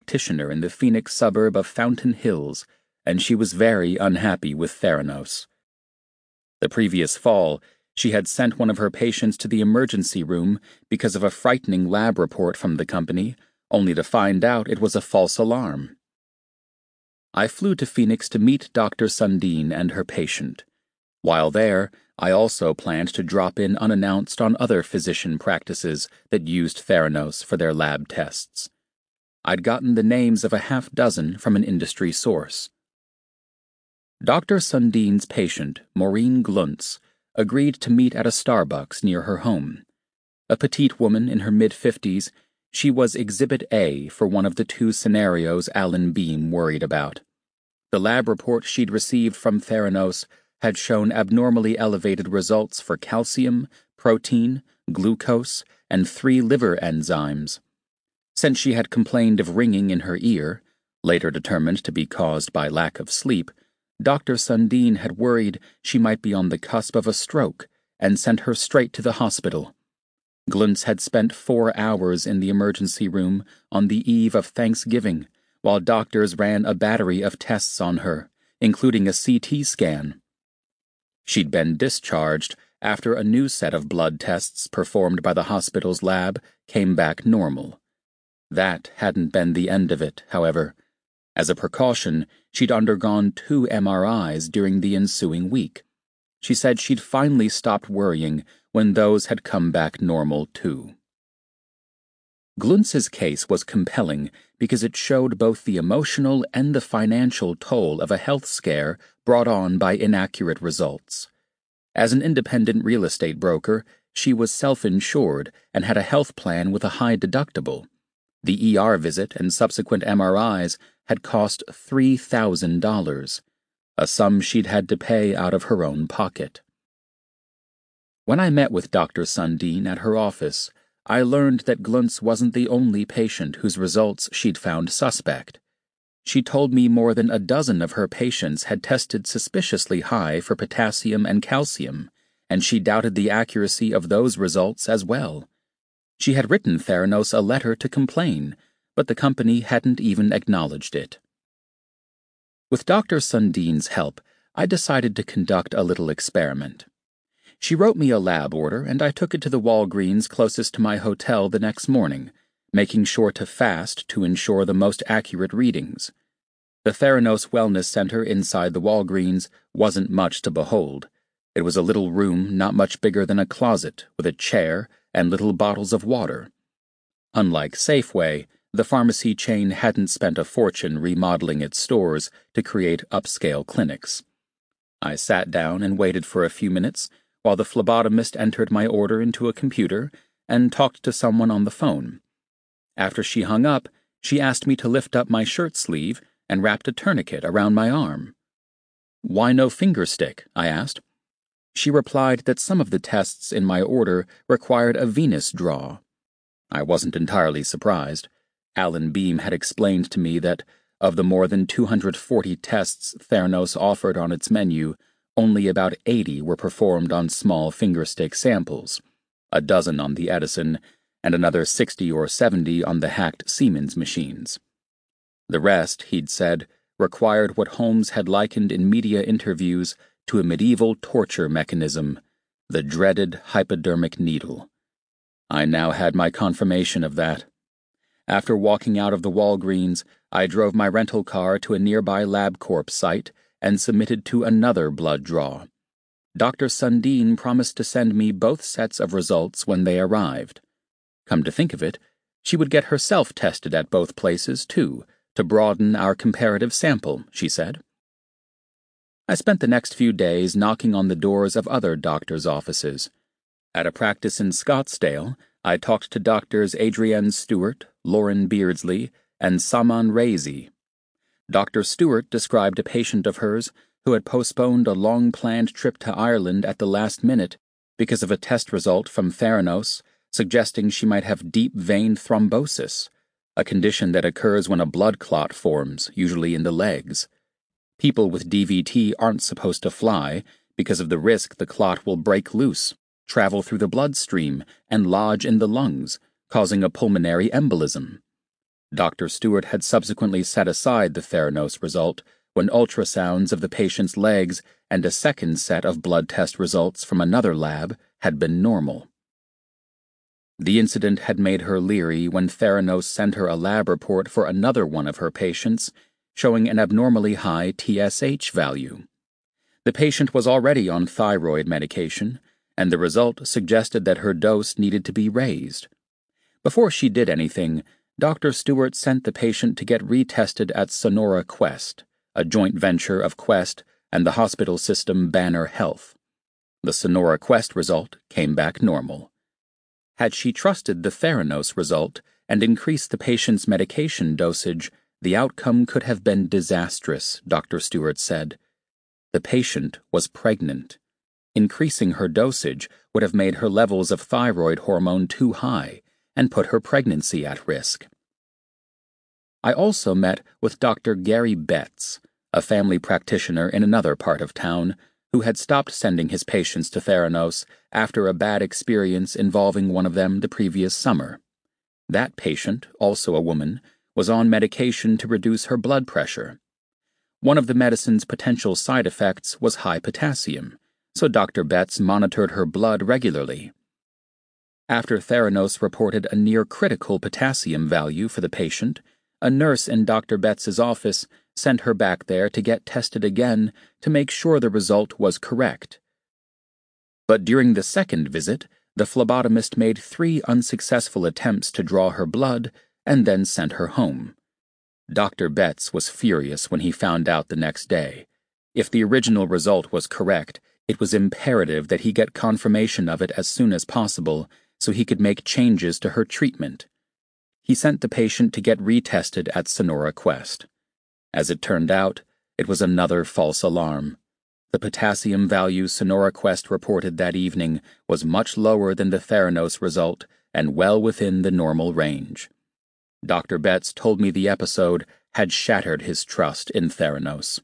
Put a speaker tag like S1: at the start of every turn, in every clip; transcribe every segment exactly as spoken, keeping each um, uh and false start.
S1: practitioner in the Phoenix suburb of Fountain Hills, and she was very unhappy with Theranos. The previous fall, she had sent one of her patients to the emergency room because of a frightening lab report from the company, only to find out it was a false alarm. I flew to Phoenix to meet Doctor Sundin and her patient. While there, I also planned to drop in unannounced on other physician practices that used Theranos for their lab tests. I'd gotten the names of a half dozen from an industry source. Doctor Sundin's patient, Maureen Gluntz, agreed to meet at a Starbucks near her home. A petite woman in her mid-fifties, she was Exhibit A for one of the two scenarios Alan Beam worried about. The lab report she'd received from Theranos had shown abnormally elevated results for calcium, protein, glucose, and three liver enzymes. Since she had complained of ringing in her ear, later determined to be caused by lack of sleep, Doctor Sundin had worried she might be on the cusp of a stroke and sent her straight to the hospital. Gluntz had spent four hours in the emergency room on the eve of Thanksgiving, while doctors ran a battery of tests on her, including a C T scan. She'd been discharged after a new set of blood tests performed by the hospital's lab came back normal. That hadn't been the end of it, however. As a precaution, she'd undergone two M R Is during the ensuing week. She said she'd finally stopped worrying when those had come back normal, too. Gluntz's case was compelling because it showed both the emotional and the financial toll of a health scare brought on by inaccurate results. As an independent real estate broker, she was self-insured and had a health plan with a high deductible. The E R visit and subsequent M R Is had cost three thousand dollars, a sum she'd had to pay out of her own pocket. When I met with Doctor Sundin at her office, I learned that Gluntz wasn't the only patient whose results she'd found suspect. She told me more than a dozen of her patients had tested suspiciously high for potassium and calcium, and she doubted the accuracy of those results as well. She had written Theranos a letter to complain, but the company hadn't even acknowledged it. With Doctor Sundin's help, I decided to conduct a little experiment. She wrote me a lab order, and I took it to the Walgreens closest to my hotel the next morning, making sure to fast to ensure the most accurate readings. The Theranos Wellness Center inside the Walgreens wasn't much to behold. It was a little room not much bigger than a closet, with a chair and little bottles of water. Unlike Safeway, the pharmacy chain hadn't spent a fortune remodeling its stores to create upscale clinics. I sat down and waited for a few minutes while the phlebotomist entered my order into a computer and talked to someone on the phone. After she hung up, she asked me to lift up my shirt sleeve and wrapped a tourniquet around my arm. "Why no finger stick?" I asked. She replied that some of the tests in my order required a venous draw. I wasn't entirely surprised. Alan Beam had explained to me that, of the more than two hundred forty tests Theranos offered on its menu, only about eighty were performed on small fingerstick samples, a dozen on the Edison, and another sixty or seventy on the hacked Siemens machines. The rest, he'd said, required what Holmes had likened in media interviews to a medieval torture mechanism, the dreaded hypodermic needle. I now had my confirmation of that. After walking out of the Walgreens, I drove my rental car to a nearby LabCorp site and submitted to another blood draw. Doctor Sundin promised to send me both sets of results when they arrived. Come to think of it, she would get herself tested at both places, too, to broaden our comparative sample, she said. I spent the next few days knocking on the doors of other doctors' offices. At a practice in Scottsdale, I talked to Doctors Adrienne Stewart, Lauren Beardsley, and Saman Razi. Doctor Stewart described a patient of hers who had postponed a long-planned trip to Ireland at the last minute because of a test result from Theranos suggesting she might have deep vein thrombosis, a condition that occurs when a blood clot forms, usually in the legs. People with D V T aren't supposed to fly because of the risk the clot will break loose, travel through the bloodstream, and lodge in the lungs, causing a pulmonary embolism. Doctor Stewart had subsequently set aside the Theranos result when ultrasounds of the patient's legs and a second set of blood test results from another lab had been normal. The incident had made her leery when Theranos sent her a lab report for another one of her patients, showing an abnormally high T S H value. The patient was already on thyroid medication, and the result suggested that her dose needed to be raised. Before she did anything, Doctor Stewart sent the patient to get retested at Sonora Quest, a joint venture of Quest and the hospital system Banner Health. The Sonora Quest result came back normal. Had she trusted the Theranos result and increased the patient's medication dosage, the outcome could have been disastrous, Doctor Stewart said. The patient was pregnant. Increasing her dosage would have made her levels of thyroid hormone too high and put her pregnancy at risk. I also met with Doctor Gary Betts, a family practitioner in another part of town, who had stopped sending his patients to Theranos after a bad experience involving one of them the previous summer. That patient, also a woman, was on medication to reduce her blood pressure. One of the medicine's potential side effects was high potassium, so Doctor Betts monitored her blood regularly. After Theranos reported a near-critical potassium value for the patient, a nurse in Doctor Betts's office sent her back there to get tested again to make sure the result was correct. But during the second visit, the phlebotomist made three unsuccessful attempts to draw her blood and then sent her home. Doctor Betts was furious when he found out the next day. If the original result was correct, it was imperative that he get confirmation of it as soon as possible so he could make changes to her treatment. He sent the patient to get retested at Sonora Quest. As it turned out, it was another false alarm. The potassium value Sonora Quest reported that evening was much lower than the Theranos result and well within the normal range. Doctor Betts told me the episode had shattered his trust in Theranos.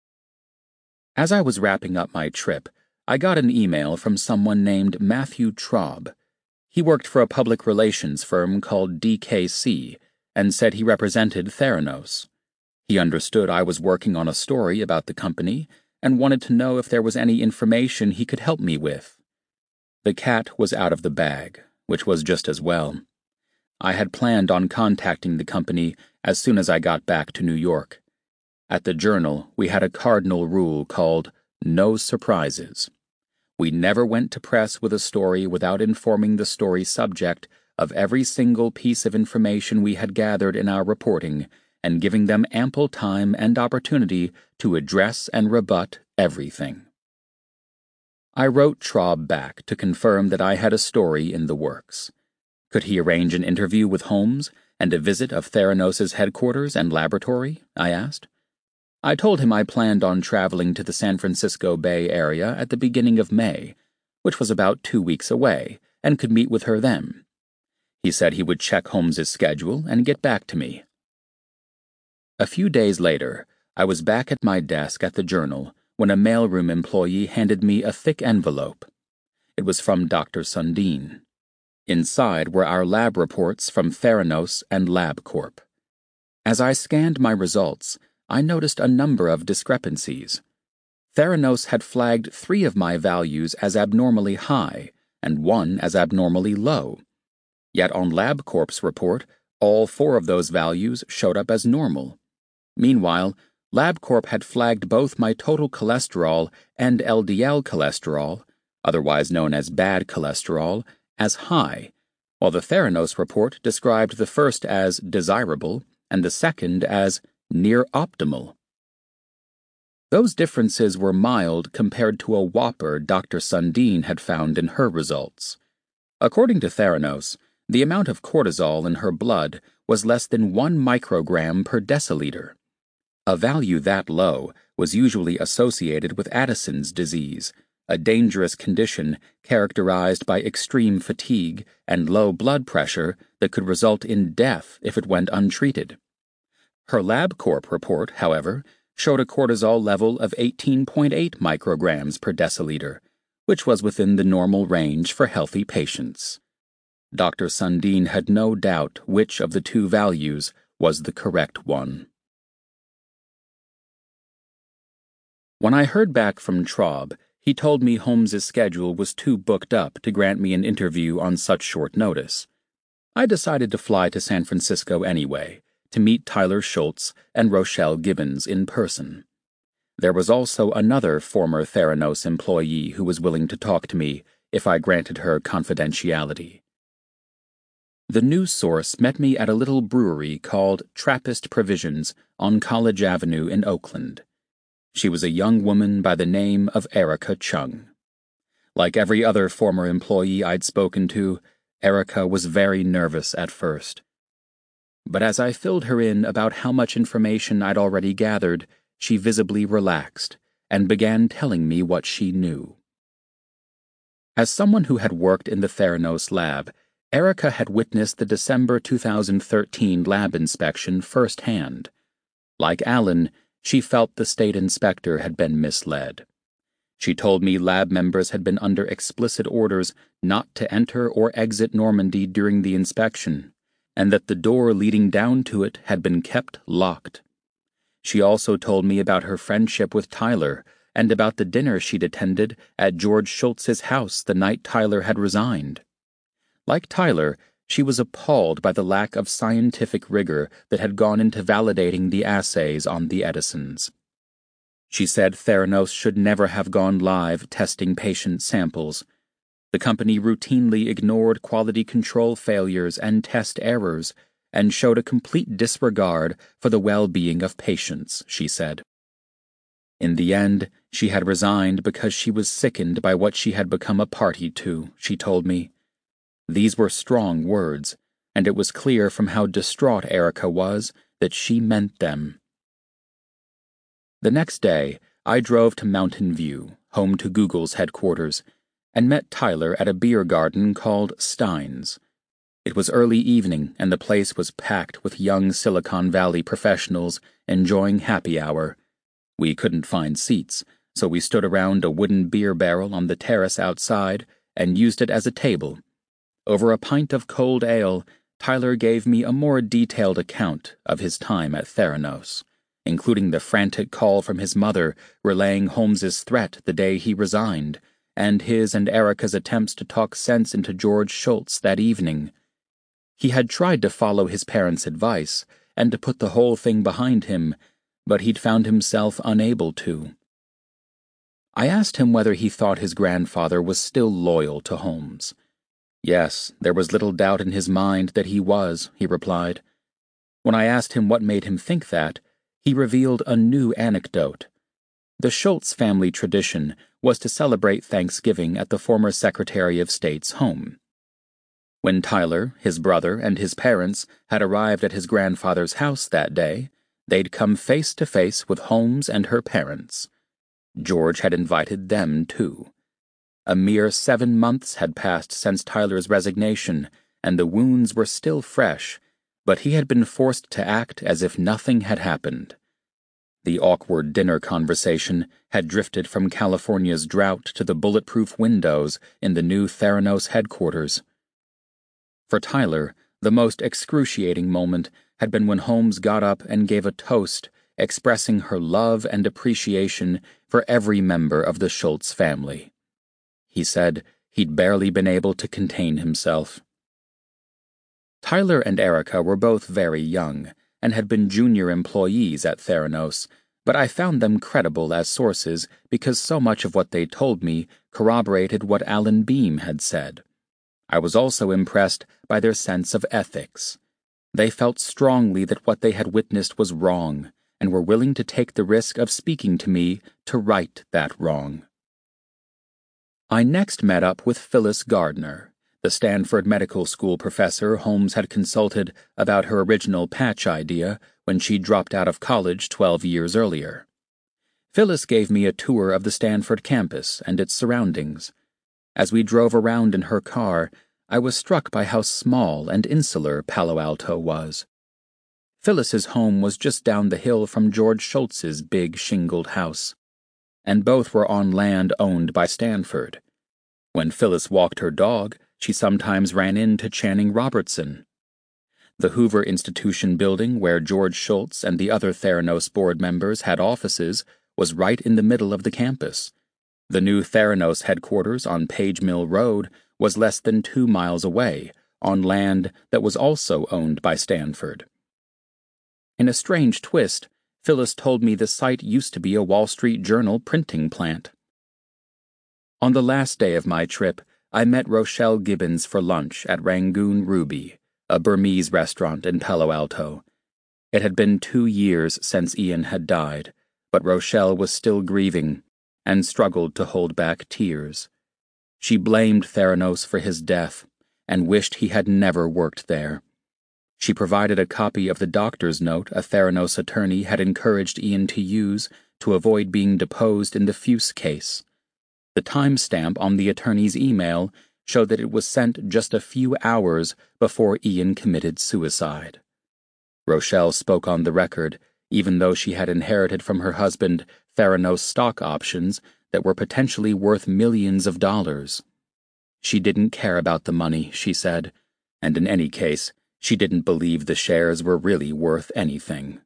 S1: As I was wrapping up my trip, I got an email from someone named Matthew Traub. He worked for a public relations firm called D K C and said he represented Theranos. He understood I was working on a story about the company and wanted to know if there was any information he could help me with. The cat was out of the bag, which was just as well. I had planned on contacting the company as soon as I got back to New York. At the Journal, we had a cardinal rule called no surprises. We never went to press with a story without informing the story subject of every single piece of information we had gathered in our reporting and giving them ample time and opportunity to address and rebut everything. I wrote Traub back to confirm that I had a story in the works. Could he arrange an interview with Holmes and a visit of Theranos' headquarters and laboratory? I asked. I told him I planned on traveling to the San Francisco Bay Area at the beginning of May, which was about two weeks away, and could meet with her then. He said he would check Holmes's schedule and get back to me. A few days later, I was back at my desk at the Journal when a mailroom employee handed me a thick envelope. It was from Doctor Sundin. Inside were our lab reports from Theranos and LabCorp. As I scanned my results, I noticed a number of discrepancies. Theranos had flagged three of my values as abnormally high and one as abnormally low. Yet on LabCorp's report, all four of those values showed up as normal. Meanwhile, LabCorp had flagged both my total cholesterol and L D L cholesterol, otherwise known as bad cholesterol, as high, while the Theranos report described the first as desirable and the second as near optimal. Those differences were mild compared to a whopper Doctor Sundin had found in her results. According to Theranos, the amount of cortisol in her blood was less than one microgram per deciliter. A value that low was usually associated with Addison's disease, a dangerous condition characterized by extreme fatigue and low blood pressure that could result in death if it went untreated. Her LabCorp report, however, showed a cortisol level of eighteen point eight micrograms per deciliter, which was within the normal range for healthy patients. Doctor Sundin had no doubt which of the two values was the correct one. When I heard back from Traub, he told me Holmes's schedule was too booked up to grant me an interview on such short notice. I decided to fly to San Francisco anyway, to meet Tyler Schultz and Rochelle Gibbons in person. There was also another former Theranos employee who was willing to talk to me if I granted her confidentiality. The news source met me at a little brewery called Trappist Provisions on College Avenue in Oakland. She was a young woman by the name of Erica Chung. Like every other former employee I'd spoken to, Erica was very nervous at first. But as I filled her in about how much information I'd already gathered, she visibly relaxed and began telling me what she knew. As someone who had worked in the Theranos lab, Erica had witnessed the December two thousand thirteen lab inspection firsthand. Like Alan, she felt the state inspector had been misled. She told me lab members had been under explicit orders not to enter or exit Normandy during the inspection, and that the door leading down to it had been kept locked. She also told me about her friendship with Tyler and about the dinner she'd attended at George Schultz's house the night Tyler had resigned. Like Tyler, she was appalled by the lack of scientific rigor that had gone into validating the assays on the Edisons. She said Theranos should never have gone live testing patient samples. The company routinely ignored quality control failures and test errors and showed a complete disregard for the well-being of patients, she said. In the end, she had resigned because she was sickened by what she had become a party to, she told me. These were strong words, and it was clear from how distraught Erica was that she meant them. The next day, I drove to Mountain View, home to Google's headquarters, and met Tyler at a beer garden called Stein's. It was early evening, and the place was packed with young Silicon Valley professionals enjoying happy hour. We couldn't find seats, so we stood around a wooden beer barrel on the terrace outside and used it as a table. Over a pint of cold ale, Tyler gave me a more detailed account of his time at Theranos, including the frantic call from his mother relaying Holmes's threat the day he resigned, and his and Erica's attempts to talk sense into George Schultz that evening. He had tried to follow his parents' advice and to put the whole thing behind him, but he'd found himself unable to. I asked him whether he thought his grandfather was still loyal to Holmes. Yes, there was little doubt in his mind that he was, he replied. When I asked him what made him think that, he revealed a new anecdote. The Schultz family tradition was to celebrate Thanksgiving at the former Secretary of State's home. When Tyler, his brother, and his parents had arrived at his grandfather's house that day, they'd come face to face with Holmes and her parents. George had invited them, too. A mere seven months had passed since Tyler's resignation, and the wounds were still fresh, but he had been forced to act as if nothing had happened. The awkward dinner conversation had drifted from California's drought to the bulletproof windows in the new Theranos headquarters. For Tyler, the most excruciating moment had been when Holmes got up and gave a toast expressing her love and appreciation for every member of the Schultz family. He said he'd barely been able to contain himself. Tyler and Erica were both very young and had been junior employees at Theranos, but I found them credible as sources because so much of what they told me corroborated what Alan Beam had said. I was also impressed by their sense of ethics. They felt strongly that what they had witnessed was wrong and were willing to take the risk of speaking to me to right that wrong. I next met up with Phyllis Gardner, the Stanford Medical School professor Holmes had consulted about her original patch idea when she dropped out of college twelve years earlier. Phyllis gave me a tour of the Stanford campus and its surroundings. As we drove around in her car, I was struck by how small and insular Palo Alto was. Phyllis's home was just down the hill from George Schultz's big shingled house, and both were on land owned by Stanford. When Phyllis walked her dog, she sometimes ran into Channing Robertson. The Hoover Institution building, where George Shultz and the other Theranos board members had offices, was right in the middle of the campus. The new Theranos headquarters on Page Mill Road was less than two miles away, on land that was also owned by Stanford. In a strange twist, Phyllis told me the site used to be a Wall Street Journal printing plant. On the last day of my trip, I met Rochelle Gibbons for lunch at Rangoon Ruby, a Burmese restaurant in Palo Alto. It had been two years since Ian had died, but Rochelle was still grieving and struggled to hold back tears. She blamed Theranos for his death and wished he had never worked there. She provided a copy of the doctor's note a Theranos attorney had encouraged Ian to use to avoid being deposed in the Fuse case. The timestamp on the attorney's email showed that it was sent just a few hours before Ian committed suicide. Rochelle spoke on the record, even though she had inherited from her husband Theranos stock options that were potentially worth millions of dollars. She didn't care about the money, she said, and in any case, she didn't believe the shares were really worth anything.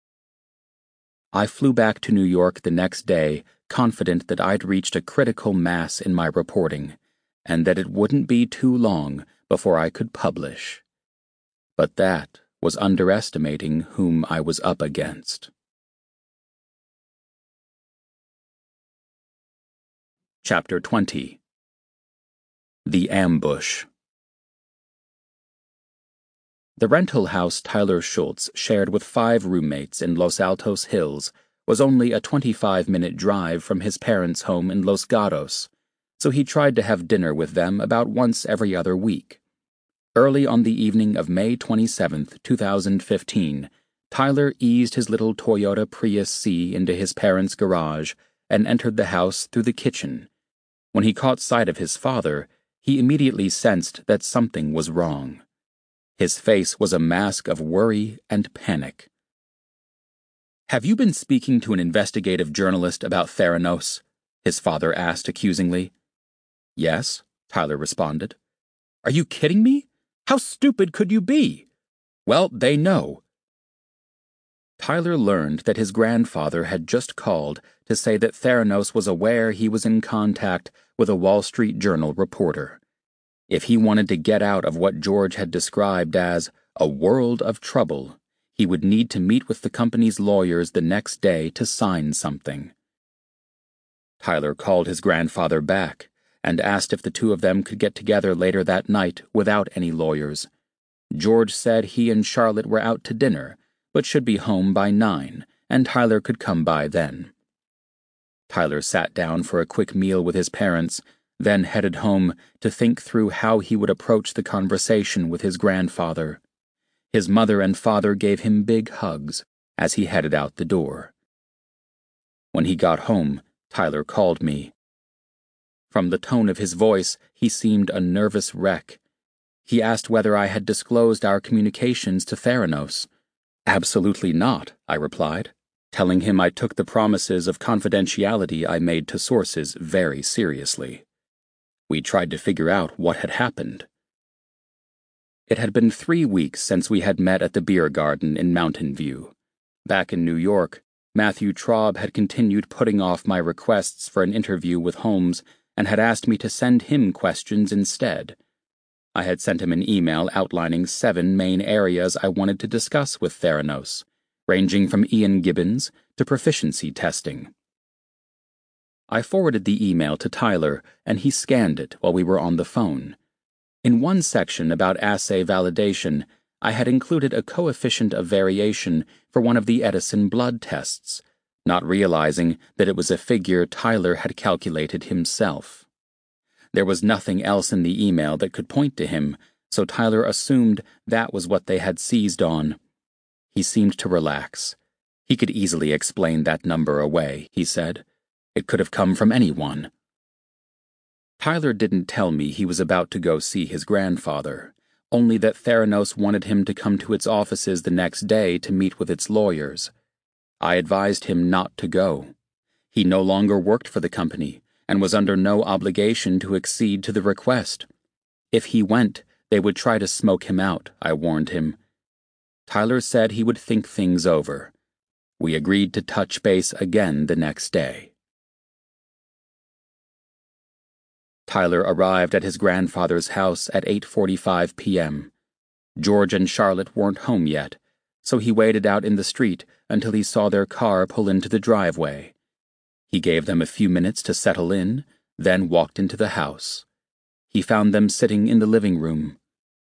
S1: I flew back to New York the next day, confident that I'd reached a critical mass in my reporting, and that it wouldn't be too long before I could publish. But that was underestimating whom I was up against. Chapter twenty. The Ambush. The rental house Tyler Shultz shared with five roommates in Los Altos Hills was only a twenty-five minute drive from his parents' home in Los Gatos, so he tried to have dinner with them about once every other week. Early on the evening of May twenty-seventh, two thousand fifteen, Tyler eased his little Toyota Prius C into his parents' garage and entered the house through the kitchen. When he caught sight of his father, he immediately sensed that something was wrong. His face was a mask of worry and panic. "Have you been speaking to an investigative journalist about Theranos?" his father asked accusingly. "Yes," Tyler responded. "Are you kidding me? How stupid could you be?" "Well, they know." Tyler learned that his grandfather had just called to say that Theranos was aware he was in contact with a Wall Street Journal reporter. If he wanted to get out of what George had described as a world of trouble, he would need to meet with the company's lawyers the next day to sign something. Tyler called his grandfather back and asked if the two of them could get together later that night without any lawyers. George said he and Charlotte were out to dinner, but should be home by nine, and Tyler could come by then. Tyler sat down for a quick meal with his parents, then headed home to think through how he would approach the conversation with his grandfather. His mother and father gave him big hugs as he headed out the door. When he got home, Tyler called me. From the tone of his voice, he seemed a nervous wreck. He asked whether I had disclosed our communications to Theranos. "Absolutely not," I replied, telling him I took the promises of confidentiality I made to sources very seriously. We tried to figure out what had happened. It had been three weeks since we had met at the beer garden in Mountain View. Back in New York, Matthew Traub had continued putting off my requests for an interview with Holmes and had asked me to send him questions instead. I had sent him an email outlining seven main areas I wanted to discuss with Theranos, ranging from Ian Gibbons to proficiency testing. I forwarded the email to Tyler, and he scanned it while we were on the phone. In one section about assay validation, I had included a coefficient of variation for one of the Edison blood tests, not realizing that it was a figure Tyler had calculated himself. There was nothing else in the email that could point to him, so Tyler assumed that was what they had seized on. He seemed to relax. He could easily explain that number away, he said. It could have come from anyone. Tyler didn't tell me he was about to go see his grandfather, only that Theranos wanted him to come to its offices the next day to meet with its lawyers. I advised him not to go. He no longer worked for the company and was under no obligation to accede to the request. If he went, they would try to smoke him out, I warned him. Tyler said he would think things over. We agreed to touch base again the next day. Tyler arrived at his grandfather's house at eight forty-five p.m. George and Charlotte weren't home yet, so he waited out in the street until he saw their car pull into the driveway. He gave them a few minutes to settle in, then walked into the house. He found them sitting in the living room.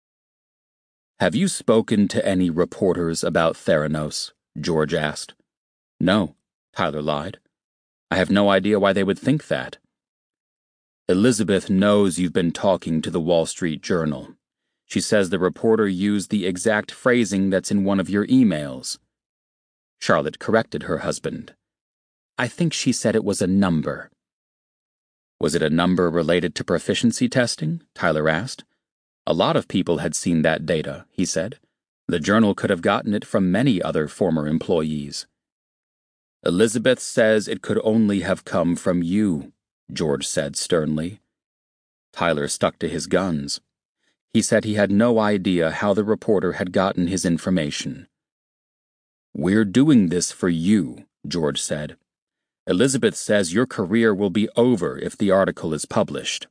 S1: "Have you spoken to any reporters about Theranos?" George asked. "No," Tyler lied. "I have no idea why they would think that." "Elizabeth knows you've been talking to the Wall Street Journal. She says the reporter used the exact phrasing that's in one of your emails." Charlotte corrected her husband. "I think she said it was a number." "Was it a number related to proficiency testing?" Tyler asked. "A lot of people had seen that data," he said. "The Journal could have gotten it from many other former employees." "Elizabeth says it could only have come from you," George said sternly. Tyler stuck to his guns. He said he had no idea how the reporter had gotten his information. "We're doing this for you," George said. "Elizabeth says your career will be over if the article is published."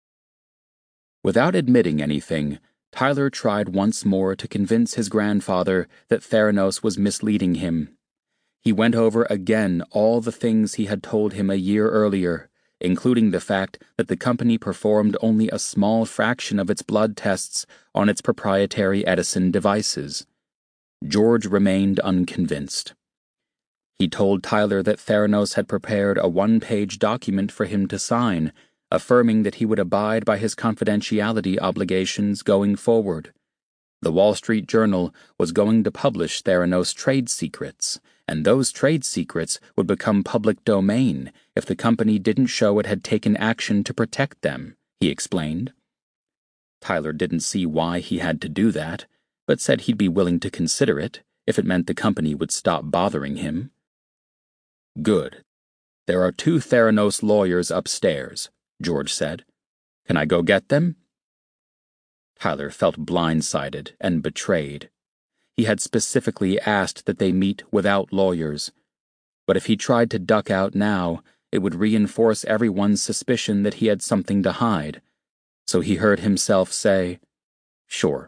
S1: Without admitting anything, Tyler tried once more to convince his grandfather that Theranos was misleading him. He went over again all the things he had told him a year earlier, including the fact that the company performed only a small fraction of its blood tests on its proprietary Edison devices. George remained unconvinced. He told Tyler that Theranos had prepared a one-page document for him to sign, affirming that he would abide by his confidentiality obligations going forward. The Wall Street Journal was going to publish Theranos trade secrets, and those trade secrets would become public domain if the company didn't show it had taken action to protect them, he explained. Tyler didn't see why he had to do that, but said he'd be willing to consider it if it meant the company would stop bothering him. "Good. There are two Theranos lawyers upstairs," George said. "Can I go get them?" Tyler felt blindsided and betrayed. He had specifically asked that they meet without lawyers. But if he tried to duck out now, it would reinforce everyone's suspicion that he had something to hide. So he heard himself say, "Sure."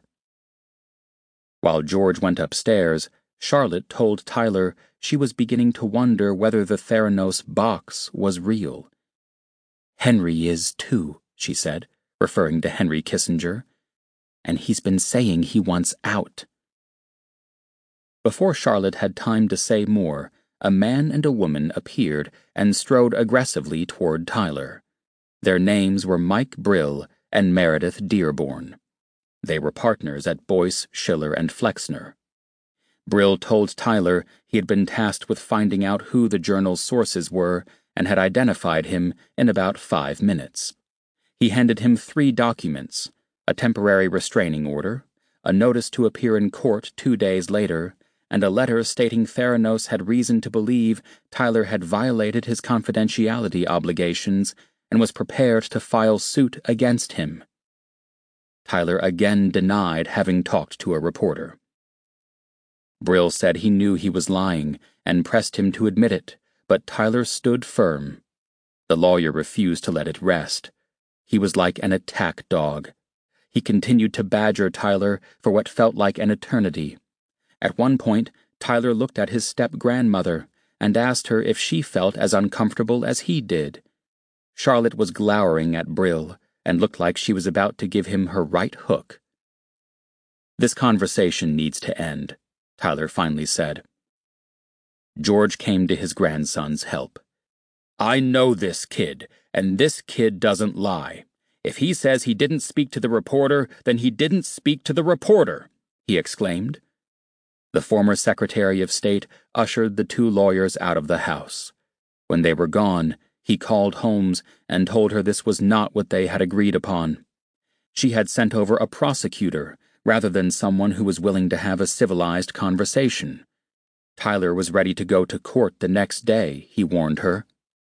S1: While George went upstairs, Charlotte told Tyler she was beginning to wonder whether the Theranos box was real. "Henry is, too," she said, referring to Henry Kissinger. "And he's been saying he wants out." Before Charlotte had time to say more, a man and a woman appeared and strode aggressively toward Tyler. Their names were Mike Brill and Meredith Dearborn. They were partners at Boyce, Schiller, and Flexner. Brill told Tyler he had been tasked with finding out who the Journal's sources were and had identified him in about five minutes. He handed him three documents: a temporary restraining order, a notice to appear in court two days later, and a letter stating Theranos had reason to believe Tyler had violated his confidentiality obligations and was prepared to file suit against him. Tyler again denied having talked to a reporter. Brill said he knew he was lying and pressed him to admit it, but Tyler stood firm. The lawyer refused to let it rest. He was like an attack dog. He continued to badger Tyler for what felt like an eternity. At one point, Tyler looked at his step-grandmother and asked her if she felt as uncomfortable as he did. Charlotte was glowering at Brill and looked like she was about to give him her right hook. "This conversation needs to end," Tyler finally said. George came to his grandson's help. "I know this kid, and this kid doesn't lie. If he says he didn't speak to the reporter, then he didn't speak to the reporter," he exclaimed. The former Secretary of State ushered the two lawyers out of the house. When they were gone, he called Holmes and told her this was not what they had agreed upon. She had sent over a prosecutor rather than someone who was willing to have a civilized conversation. Tyler was ready to go to court the next day, he warned her.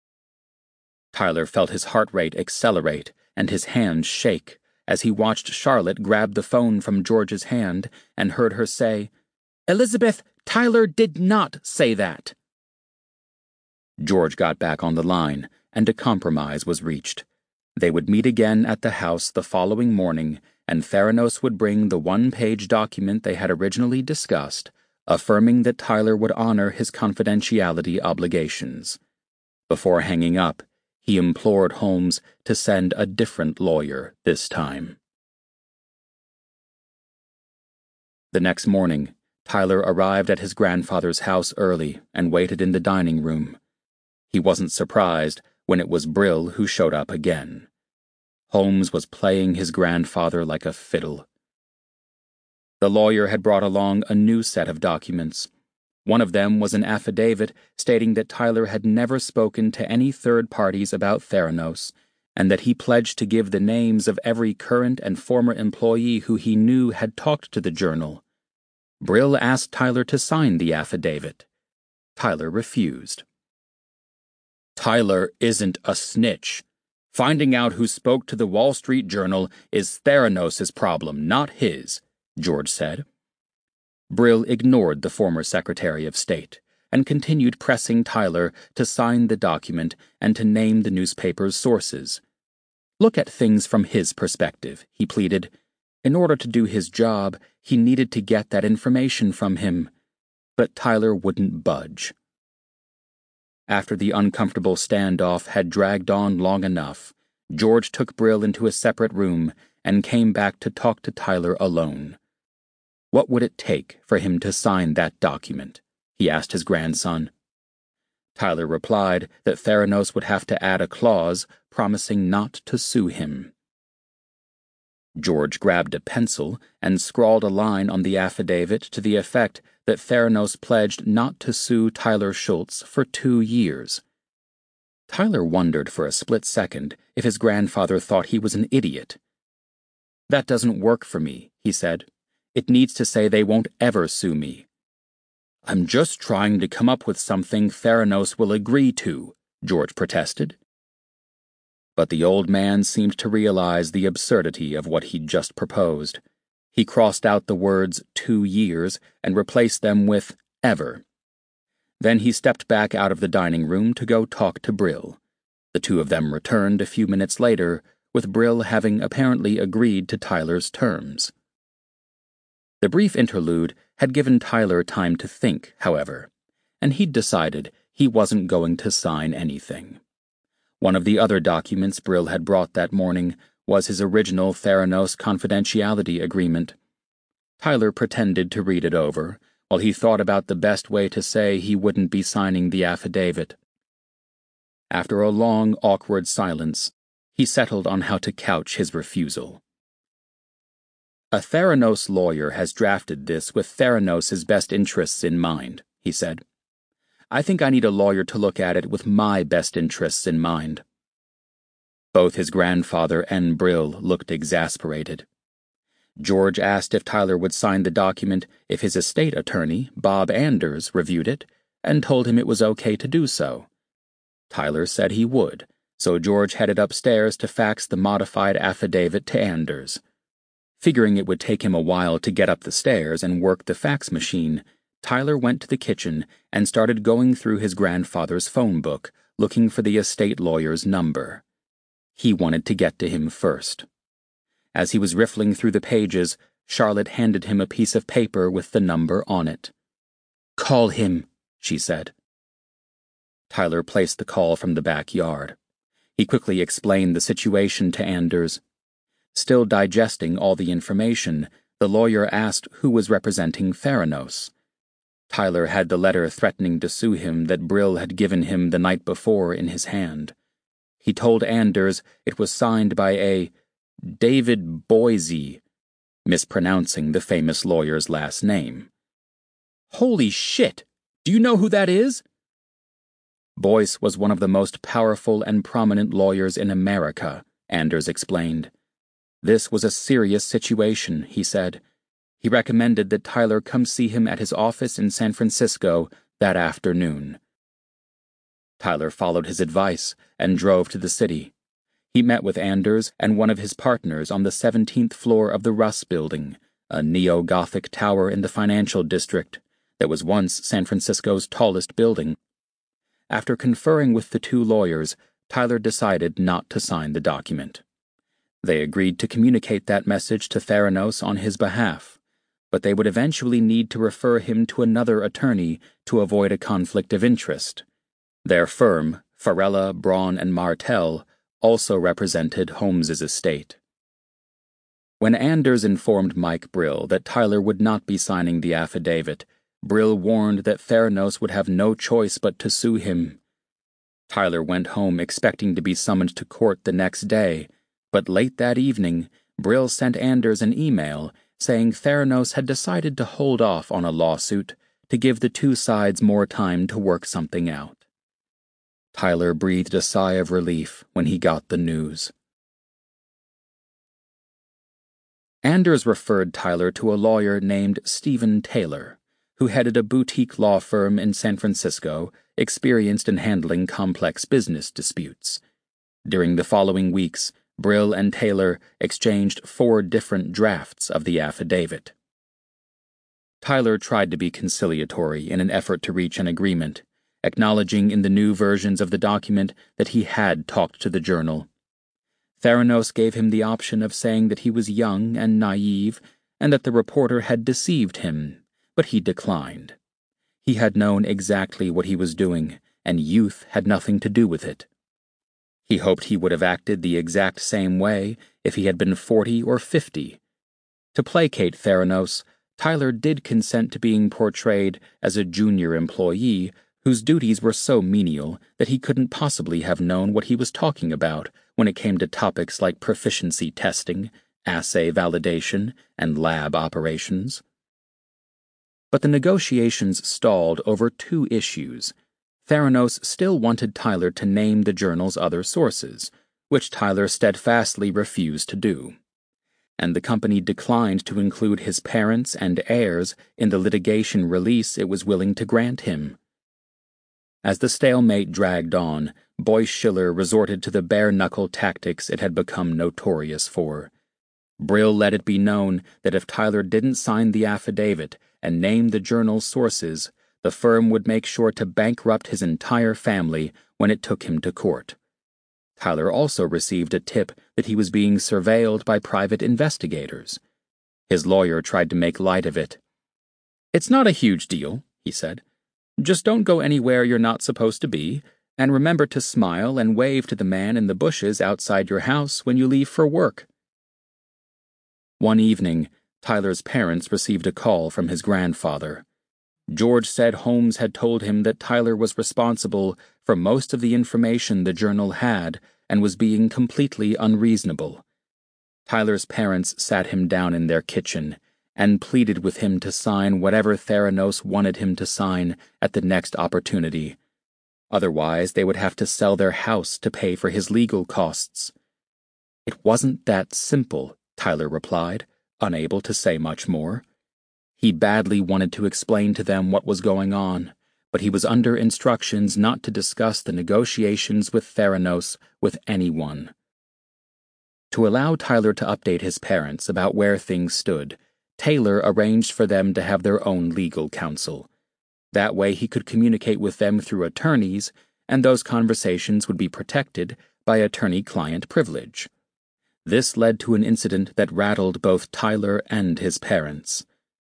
S1: Tyler felt his heart rate accelerate and his hands shake as he watched Charlotte grab the phone from George's hand and heard her say, Elizabeth, Tyler did not say that. George got back on the line, and a compromise was reached. They would meet again at the house the following morning, and Theranos would bring the one-page document they had originally discussed, affirming that Tyler would honor his confidentiality obligations. Before hanging up, he implored Holmes to send a different lawyer this time. The next morning, Tyler arrived at his grandfather's house early and waited in the dining room. He wasn't surprised when it was Brill who showed up again. Holmes was playing his grandfather like a fiddle. The lawyer had brought along a new set of documents. One of them was an affidavit stating that Tyler had never spoken to any third parties about Theranos, and that he pledged to give the names of every current and former employee who he knew had talked to the journal. Brill asked Tyler to sign the affidavit. Tyler refused. Tyler isn't a snitch. Finding out who spoke to the Wall Street Journal is Theranos' problem, not his, George said. Brill ignored the former Secretary of State and continued pressing Tyler to sign the document and to name the newspaper's sources. Look at things from his perspective, he pleaded. In order to do his job, he needed to get that information from him. But Tyler wouldn't budge. After the uncomfortable standoff had dragged on long enough, George took Brill into a separate room and came back to talk to Tyler alone. What would it take for him to sign that document? He asked his grandson. Tyler replied that Theranos would have to add a clause promising not to sue him. George grabbed a pencil and scrawled a line on the affidavit to the effect that Theranos pledged not to sue Tyler Schultz for two years. Tyler wondered for a split second if his grandfather thought he was an idiot. That doesn't work for me, he said. It needs to say they won't ever sue me. I'm just trying to come up with something Theranos will agree to, George protested. But the old man seemed to realize the absurdity of what he'd just proposed. He crossed out the words two years and replaced them with ever. Then he stepped back out of the dining room to go talk to Brill. The two of them returned a few minutes later, with Brill having apparently agreed to Tyler's terms. The brief interlude had given Tyler time to think, however, and he'd decided he wasn't going to sign anything. One of the other documents Brill had brought that morning was his original Theranos confidentiality agreement. Tyler pretended to read it over, while he thought about the best way to say he wouldn't be signing the affidavit. After a long, awkward silence, he settled on how to couch his refusal. A Theranos lawyer has drafted this with Theranos' best interests in mind, he said. I think I need a lawyer to look at it with my best interests in mind. Both his grandfather and Brill looked exasperated. George asked if Tyler would sign the document if his estate attorney, Bob Anders, reviewed it, and told him it was okay to do so. Tyler said he would, so George headed upstairs to fax the modified affidavit to Anders. Figuring it would take him a while to get up the stairs and work the fax machine, Tyler went to the kitchen and started going through his grandfather's phone book, looking for the estate lawyer's number. He wanted to get to him first. As he was riffling through the pages, Charlotte handed him a piece of paper with the number on it. "Call him," she said. Tyler placed the call from the backyard. He quickly explained the situation to Anders. Still digesting all the information, the lawyer asked who was representing Theranos. Tyler had the letter threatening to sue him that Brill had given him the night before in his hand. He told Anders it was signed by a David Boise, mispronouncing the famous lawyer's last name. "Holy shit! Do you know who that is?" Boyce was one of the most powerful and prominent lawyers in America, Anders explained. This was a serious situation, he said. He recommended that Tyler come see him at his office in San Francisco that afternoon. Tyler followed his advice and drove to the city. He met with Anders and one of his partners on the seventeenth floor of the Russ Building, a neo-Gothic tower in the financial district that was once San Francisco's tallest building. After conferring with the two lawyers, Tyler decided not to sign the document. They agreed to communicate that message to Theranos on his behalf, but they would eventually need to refer him to another attorney to avoid a conflict of interest. Their firm, Farella, Braun and Martel, also represented Holmes's estate. When Anders informed Mike Brill that Tyler would not be signing the affidavit, Brill warned that Theranos would have no choice but to sue him. Tyler went home expecting to be summoned to court the next day, but late that evening, Brill sent Anders an email saying Theranos had decided to hold off on a lawsuit to give the two sides more time to work something out. Tyler breathed a sigh of relief when he got the news. Anders referred Tyler to a lawyer named Stephen Taylor, who headed a boutique law firm in San Francisco experienced in handling complex business disputes. During the following weeks, Brill and Taylor exchanged four different drafts of the affidavit. Tyler tried to be conciliatory in an effort to reach an agreement, acknowledging in the new versions of the document that he had talked to the Journal. Theranos gave him the option of saying that he was young and naive and that the reporter had deceived him, but he declined. He had known exactly what he was doing, and youth had nothing to do with it. He hoped he would have acted the exact same way if he had been forty or fifty. To placate Theranos, Tyler did consent to being portrayed as a junior employee whose duties were so menial that he couldn't possibly have known what he was talking about when it came to topics like proficiency testing, assay validation, and lab operations. But the negotiations stalled over two issues. Theranos still wanted Tyler to name the Journal's other sources, which Tyler steadfastly refused to do. And the company declined to include his parents and heirs in the litigation release it was willing to grant him. As the stalemate dragged on, Boyce Schiller resorted to the bare-knuckle tactics it had become notorious for. Brill let it be known that if Tyler didn't sign the affidavit and name the Journal's sources, the firm would make sure to bankrupt his entire family when it took him to court. Tyler also received a tip that he was being surveilled by private investigators. His lawyer tried to make light of it. "It's not a huge deal," he said. "Just don't go anywhere you're not supposed to be, and remember to smile and wave to the man in the bushes outside your house when you leave for work." One evening, Tyler's parents received a call from his grandfather. George said Holmes had told him that Tyler was responsible for most of the information the Journal had and was being completely unreasonable. Tyler's parents sat him down in their kitchen and pleaded with him to sign whatever Theranos wanted him to sign at the next opportunity. Otherwise, they would have to sell their house to pay for his legal costs. "It wasn't that simple," Tyler replied, unable to say much more. He badly wanted to explain to them what was going on, but he was under instructions not to discuss the negotiations with Theranos with anyone. To allow Tyler to update his parents about where things stood, Taylor arranged for them to have their own legal counsel. That way he could communicate with them through attorneys, and those conversations would be protected by attorney-client privilege. This led to an incident that rattled both Tyler and his parents.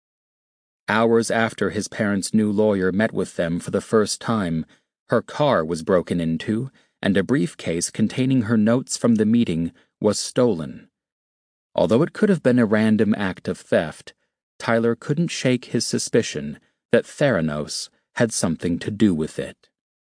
S1: Hours after his parents' new lawyer met with them for the first time, her car was broken into, and a briefcase containing her notes from the meeting was stolen. Although it could have been a random act of theft, Tyler couldn't shake his suspicion that Theranos had something to do with it.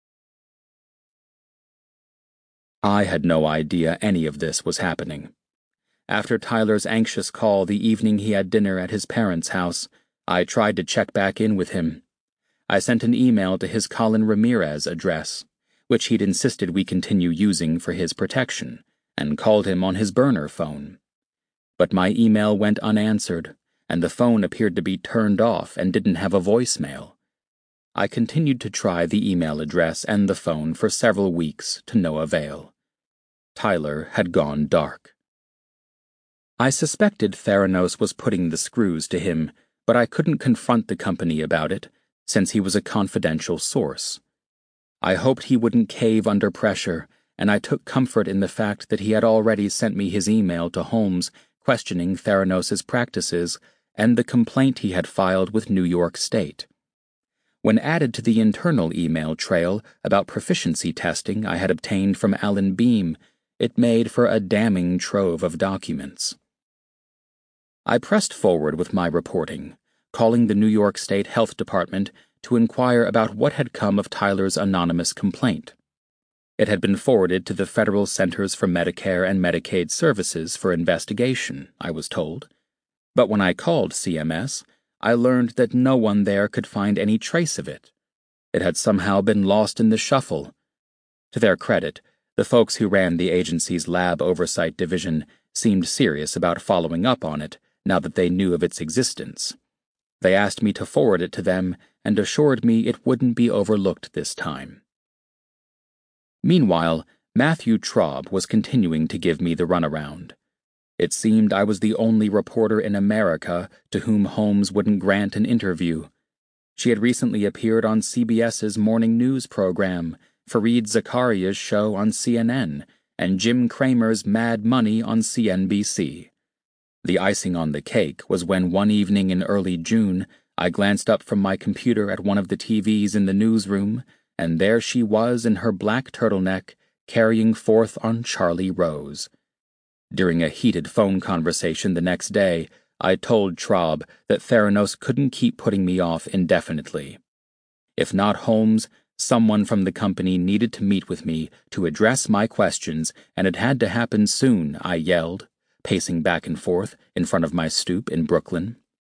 S1: I had no idea any of this was happening. After Tyler's anxious call the evening he had dinner at his parents' house, I tried to check back in with him. I sent an email to his Colin Ramirez address, which he'd insisted we continue using for his protection, and called him on his burner phone. But my email went unanswered, and the phone appeared to be turned off and didn't have a voicemail. I continued to try the email address and the phone for several weeks to no avail. Tyler had gone dark. I suspected Theranos was putting the screws to him, but I couldn't confront the company about it, since he was a confidential source. I hoped he wouldn't cave under pressure, and I took comfort in the fact that he had already sent me his email to Holmes questioning Theranos's practices and the complaint he had filed with New York State. When added to the internal email trail about proficiency testing I had obtained from Alan Beam, it made for a damning trove of documents. I pressed forward with my reporting, calling the New York State Health Department to inquire about what had come of Tyler's anonymous complaint. It had been forwarded to the Federal Centers for Medicare and Medicaid Services for investigation, I was told. But when I called C M S, I learned that no one there could find any trace of it. It had somehow been lost in the shuffle. To their credit, the folks who ran the agency's lab oversight division seemed serious about following up on it now that they knew of its existence. They asked me to forward it to them and assured me it wouldn't be overlooked this time. Meanwhile, Matthew Traub was continuing to give me the runaround. It seemed I was the only reporter in America to whom Holmes wouldn't grant an interview. She had recently appeared on C B S's morning news program, Fareed Zakaria's show on C N N, and Jim Cramer's Mad Money on C N B C. The icing on the cake was when one evening in early June I glanced up from my computer at one of the T Vs in the newsroom, and there she was in her black turtleneck, carrying forth on Charlie Rose. During a heated phone conversation the next day, I told Traub that Theranos couldn't keep putting me off indefinitely. If not Holmes, someone from the company needed to meet with me to address my questions, and it had to happen soon, I yelled, pacing back and forth in front of my stoop in Brooklyn.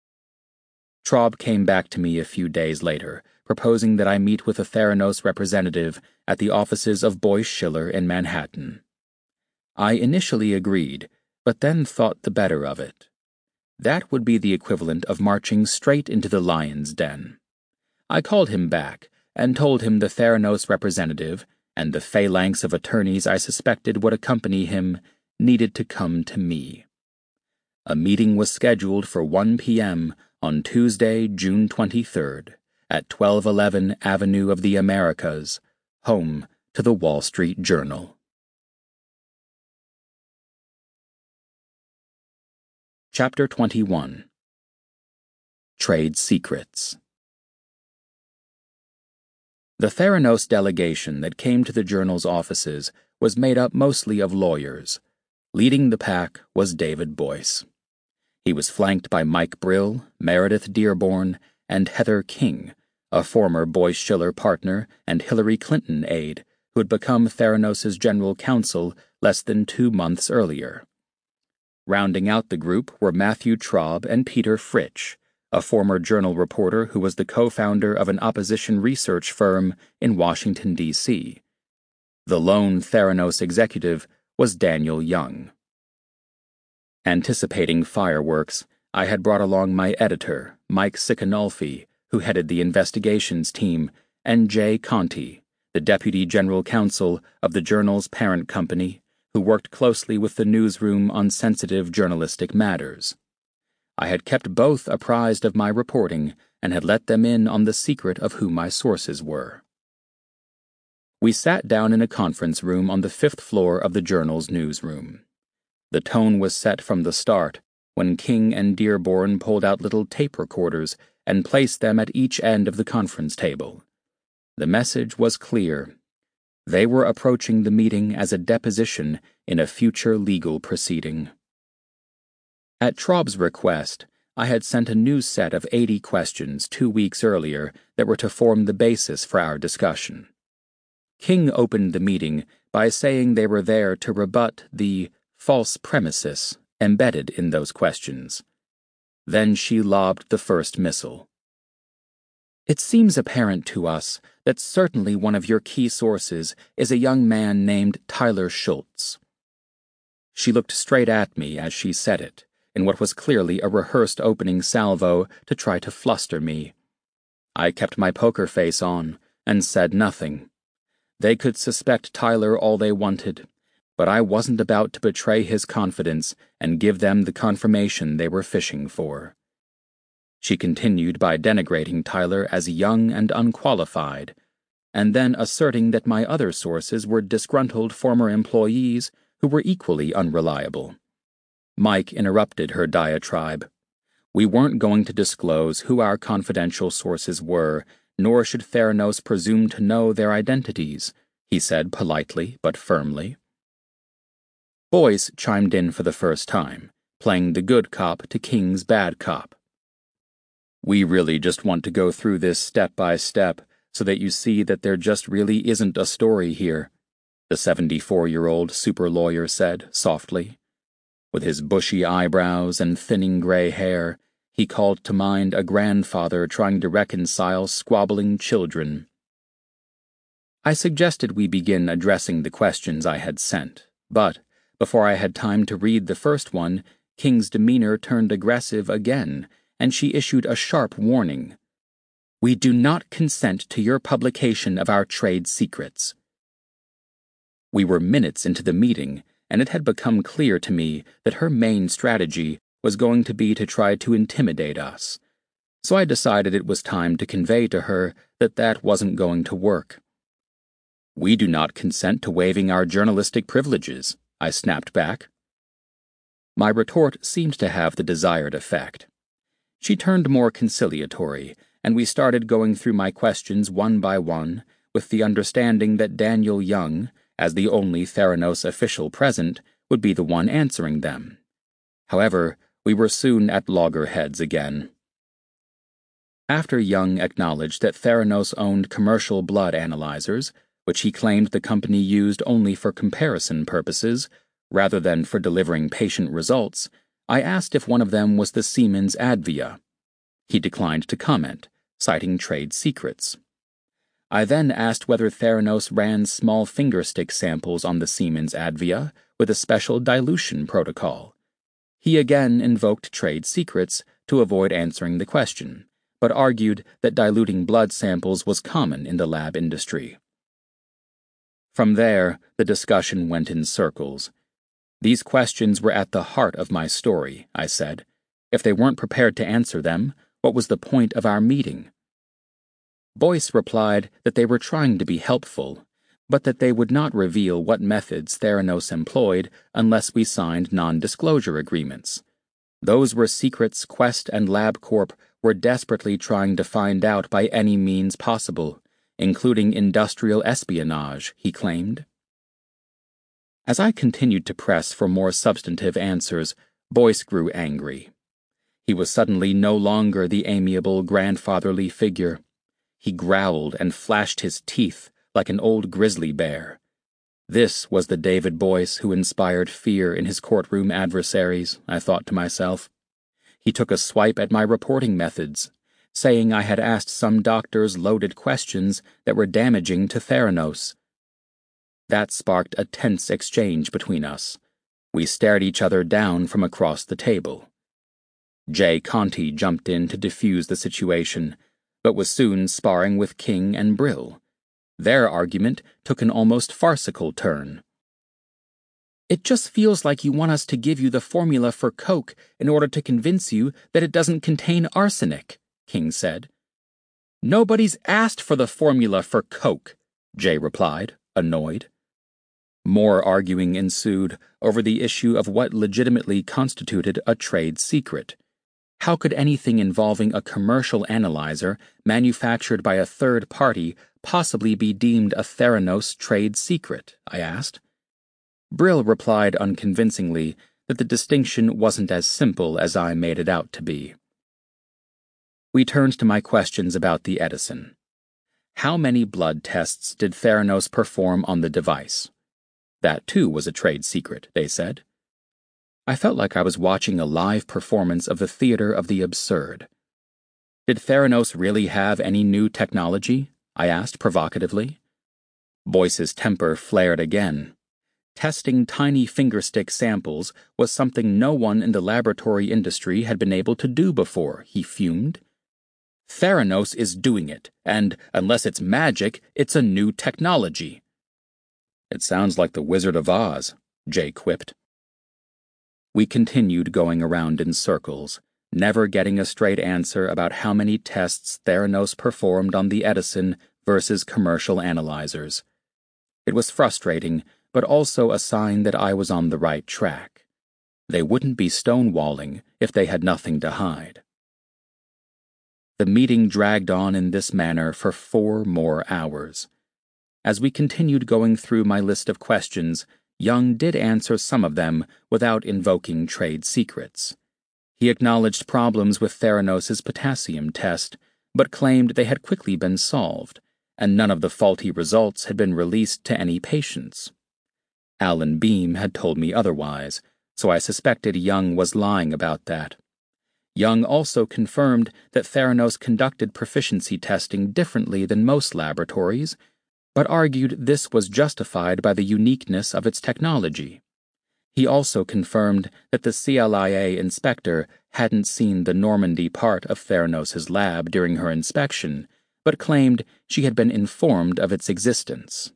S1: Traub came back to me a few days later, proposing that I meet with a Theranos representative at the offices of Boyce Schiller in Manhattan. I initially agreed, but then thought the better of it. That would be the equivalent of marching straight into the lion's den. I called him back and told him the Theranos representative, and the phalanx of attorneys I suspected would accompany him, needed to come to me. A meeting was scheduled for one p m on Tuesday, June twenty-third, at twelve eleven Avenue of the Americas, home to the Wall Street Journal. Chapter twenty-one. Trade Secrets. The Theranos delegation that came to the Journal's offices was made up mostly of lawyers. Leading the pack was David Boyce. He was flanked by Mike Brill, Meredith Dearborn, and Heather King, a former Boyce Schiller partner and Hillary Clinton aide who had become Theranos's general counsel less than two months earlier. Rounding out the group were Matthew Traub and Peter Fritsch, a former Journal reporter who was the co-founder of an opposition research firm in Washington, D C The lone Theranos executive was Daniel Young. Anticipating fireworks, I had brought along my editor, Mike Sicanolfi, who headed the investigations team, and Jay Conti, the deputy general counsel of the Journal's parent company, who worked closely with the newsroom on sensitive journalistic matters. I had kept both apprised of my reporting and had let them in on the secret of who my sources were. We sat down in a conference room on the fifth floor of the Journal's newsroom. The tone was set from the start when King and Dearborn pulled out little tape recorders and placed them at each end of the conference table. The message was clear. They were approaching the meeting as a deposition in a future legal proceeding. At Traub's request, I had sent a new set of eighty questions two weeks earlier that were to form the basis for our discussion. King opened the meeting by saying they were there to rebut the false premises embedded in those questions. Then she lobbed the first missile. It seems apparent to us that certainly one of your key sources is a young man named Tyler Schultz. She looked straight at me as she said it, in what was clearly a rehearsed opening salvo to try to fluster me. I kept my poker face on and said nothing. They could suspect Tyler all they wanted, but I wasn't about to betray his confidence and give them the confirmation they were fishing for. She continued by denigrating Tyler as young and unqualified, and then asserting that my other sources were disgruntled former employees who were equally unreliable. Mike interrupted her diatribe. We weren't going to disclose who our confidential sources were, nor should Theranos presume to know their identities, he said politely but firmly. Boyce chimed in for the first time, playing the good cop to King's bad cop. We really just want to go through this step by step so that you see that there just really isn't a story here, the seventy-four-year-old super lawyer said softly. With his bushy eyebrows and thinning gray hair, he called to mind a grandfather trying to reconcile squabbling children. I suggested we begin addressing the questions I had sent, but, before I had time to read the first one, King's demeanor turned aggressive again, and she issued a sharp warning. We do not consent to your publication of our trade secrets. We were minutes into the meeting, and it had become clear to me that her main strategy was going to be to try to intimidate us. So I decided it was time to convey to her that that wasn't going to work. We do not consent to waiving our journalistic privileges, I snapped back. My retort seemed to have the desired effect. She turned more conciliatory, and we started going through my questions one by one, with the understanding that Daniel Young, as the only Theranos official present, would be the one answering them. However, we were soon at loggerheads again. After Young acknowledged that Theranos owned commercial blood analyzers, which he claimed the company used only for comparison purposes, rather than for delivering patient results, I asked if one of them was the Siemens Advia. He declined to comment, citing trade secrets. I then asked whether Theranos ran small fingerstick samples on the Siemens Advia with a special dilution protocol. He again invoked trade secrets to avoid answering the question, but argued that diluting blood samples was common in the lab industry. From there, the discussion went in circles. These questions were at the heart of my story, I said. If they weren't prepared to answer them, what was the point of our meeting? Boyce replied that they were trying to be helpful, but that they would not reveal what methods Theranos employed unless we signed non-disclosure agreements. Those were secrets Quest and LabCorp were desperately trying to find out by any means possible, including industrial espionage, he claimed. As I continued to press for more substantive answers, Boyce grew angry. He was suddenly no longer the amiable grandfatherly figure. He growled and flashed his teeth like an old grizzly bear. This was the David Boyce who inspired fear in his courtroom adversaries, I thought to myself. He took a swipe at my reporting methods, saying I had asked some doctors loaded questions that were damaging to Theranos. That sparked a tense exchange between us. We stared each other down from across the table. Jay Conti jumped in to defuse the situation, but was soon sparring with King and Brill. Their argument took an almost farcical turn. It just feels like you want us to give you the formula for Coke in order to convince you that it doesn't contain arsenic, King said. Nobody's asked for the formula for Coke, Jay replied, annoyed. More arguing ensued over the issue of what legitimately constituted a trade secret. How could anything involving a commercial analyzer manufactured by a third party possibly be deemed a Theranos trade secret? I asked. Brill replied unconvincingly that the distinction wasn't as simple as I made it out to be. We turned to my questions about the Edison. How many blood tests did Theranos perform on the device? That, too, was a trade secret, they said. I felt like I was watching a live performance of the theater of the absurd. Did Theranos really have any new technology? I asked provocatively. Boyce's temper flared again. Testing tiny fingerstick samples was something no one in the laboratory industry had been able to do before, he fumed. Theranos is doing it, and, unless it's magic, it's a new technology. It sounds like the Wizard of Oz, Jay quipped. We continued going around in circles, never getting a straight answer about how many tests Theranos performed on the Edison versus commercial analyzers. It was frustrating, but also a sign that I was on the right track. They wouldn't be stonewalling if they had nothing to hide. The meeting dragged on in this manner for four more hours. As we continued going through my list of questions, Young did answer some of them without invoking trade secrets. He acknowledged problems with Theranos' potassium test, but claimed they had quickly been solved, and none of the faulty results had been released to any patients. Alan Beam had told me otherwise, so I suspected Young was lying about that. Young also confirmed that Theranos conducted proficiency testing differently than most laboratories, but argued this was justified by the uniqueness of its technology. He also confirmed that the C L I A inspector hadn't seen the Normandy part of Theranos' lab during her inspection, but claimed she had been informed of its existence.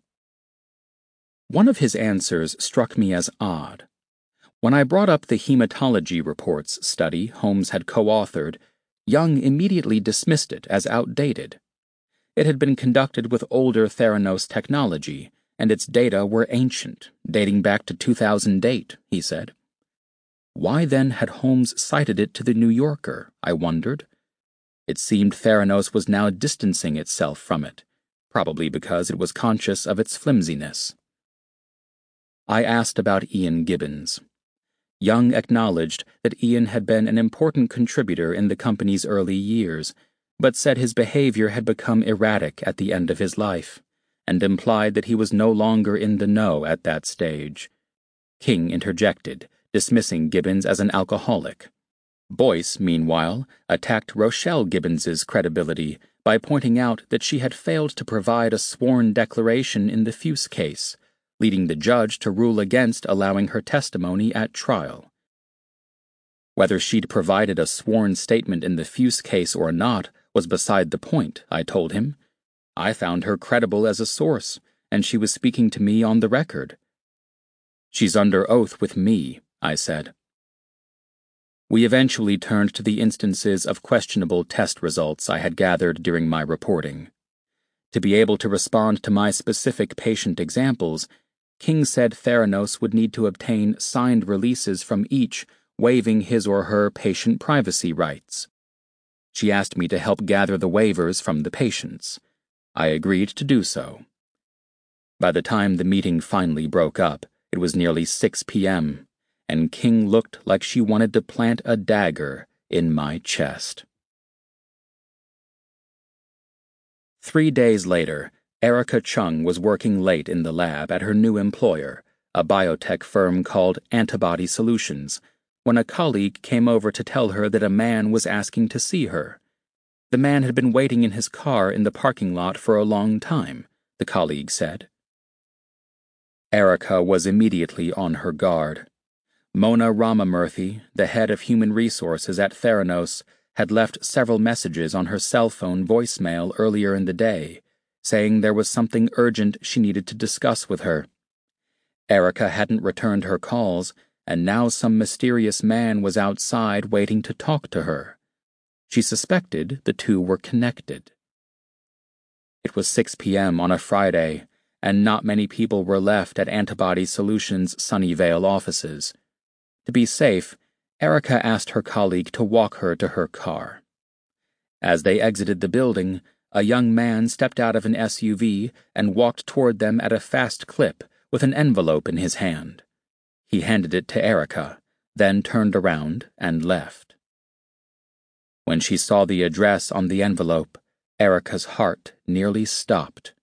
S1: One of his answers struck me as odd. When I brought up the hematology reports study Holmes had co-authored, Young immediately dismissed it as outdated. It had been conducted with older Theranos technology, and its data were ancient, dating back to two thousand eight, he said. Why then had Holmes cited it to the New Yorker, I wondered. It seemed Theranos was now distancing itself from it, probably because it was conscious of its flimsiness. I asked about Ian Gibbons. Young acknowledged that Ian had been an important contributor in the company's early years, but said his behavior had become erratic at the end of his life, and implied that he was no longer in the know at that stage. King interjected, dismissing Gibbons as an alcoholic. Boyce, meanwhile, attacked Rochelle Gibbons's credibility by pointing out that she had failed to provide a sworn declaration in the Fuse case, leading the judge to rule against allowing her testimony at trial. Whether she'd provided a sworn statement in the Fuse case or not was beside the point, I told him. I found her credible as a source, and she was speaking to me on the record. She's under oath with me, I said. We eventually turned to the instances of questionable test results I had gathered during my reporting. To be able to respond to my specific patient examples, King said Theranos would need to obtain signed releases from each waiving his or her patient privacy rights. She asked me to help gather the waivers from the patients. I agreed to do so. By the time the meeting finally broke up, it was nearly six p.m., and King looked like she wanted to plant a dagger in my chest. Three days later, Erica Chung was working late in the lab at her new employer, a biotech firm called Antibody Solutions, when a colleague came over to tell her that a man was asking to see her. The man had been waiting in his car in the parking lot for a long time, the colleague said. Erica was immediately on her guard. Mona Ramamurthy, the head of human resources at Theranos, had left several messages on her cell phone voicemail earlier in the day, saying there was something urgent she needed to discuss with her. Erica hadn't returned her calls, and now some mysterious man was outside waiting to talk to her. She suspected the two were connected. It was six p.m. on a Friday, and not many people were left at Antibody Solutions' Sunnyvale offices. To be safe, Erica asked her colleague to walk her to her car. As they exited the building, a young man stepped out of an S U V and walked toward them at a fast clip with an envelope in his hand. He handed it to Erica, then turned around and left. When she saw the address on the envelope, Erica's heart nearly stopped.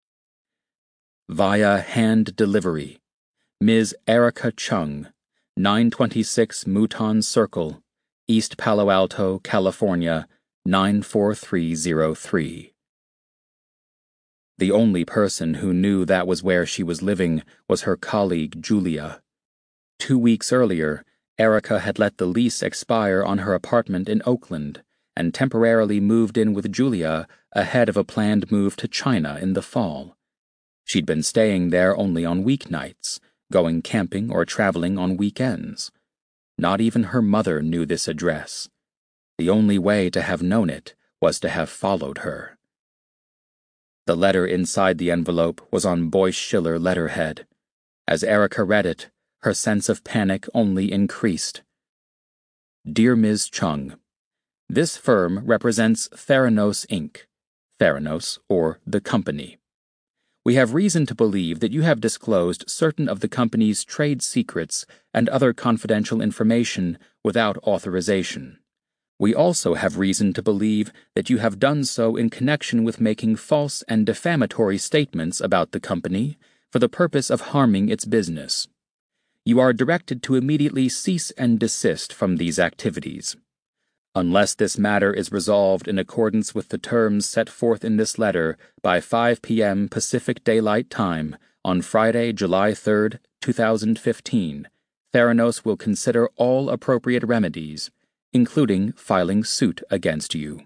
S1: Via hand delivery, Miz Erica Chung, nine twenty-six Mouton Circle, East Palo Alto, California, nine four three zero three. The only person who knew that was where she was living was her colleague, Julia. Two weeks earlier, Erica had let the lease expire on her apartment in Oakland and temporarily moved in with Julia ahead of a planned move to China in the fall. She'd been staying there only on weeknights, going camping or traveling on weekends. Not even her mother knew this address. The only way to have known it was to have followed her. The letter inside the envelope was on Boyce Schiller letterhead. As Erica read it, her sense of panic only increased. Dear Miz Chung, this firm represents Theranos Incorporated, Theranos, or the company. We have reason to believe that you have disclosed certain of the company's trade secrets and other confidential information without authorization. We also have reason to believe that you have done so in connection with making false and defamatory statements about the company for the purpose of harming its business. You are directed to immediately cease and desist from these activities. Unless this matter is resolved in accordance with the terms set forth in this letter by five p m Pacific Daylight Time on Friday, July third, two thousand fifteen, Theranos will consider all appropriate remedies, including filing suit against you.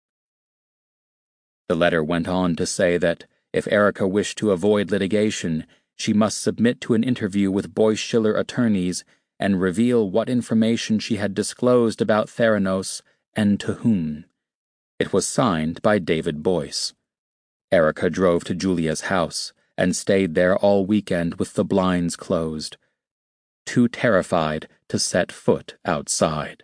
S1: The letter went on to say that if Erica wished to avoid litigation, she must submit to an interview with Boyce Schiller attorneys and reveal what information she had disclosed about Theranos and to whom. It was signed by David Boyce. Erica drove to Julia's house and stayed there all weekend with the blinds closed, too terrified to set foot outside.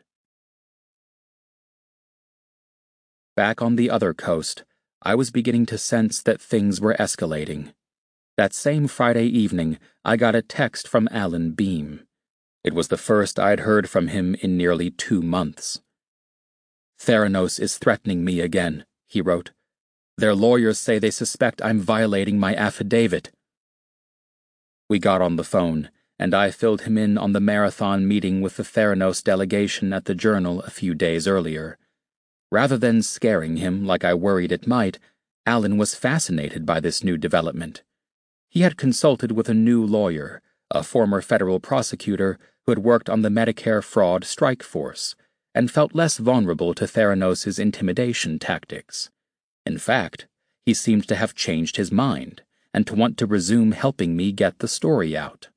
S1: Back on the other coast, I was beginning to sense that things were escalating. That same Friday evening, I got a text from Alan Beam. It was the first I'd heard from him in nearly two months. Theranos is threatening me again, he wrote. Their lawyers say they suspect I'm violating my affidavit. We got on the phone, and I filled him in on the marathon meeting with the Theranos delegation at the Journal a few days earlier. Rather than scaring him like I worried it might, Alan was fascinated by this new development. He had consulted with a new lawyer, a former federal prosecutor who had worked on the Medicare fraud strike force, and felt less vulnerable to Theranos' intimidation tactics. In fact, he seemed to have changed his mind and to want to resume helping me get the story out.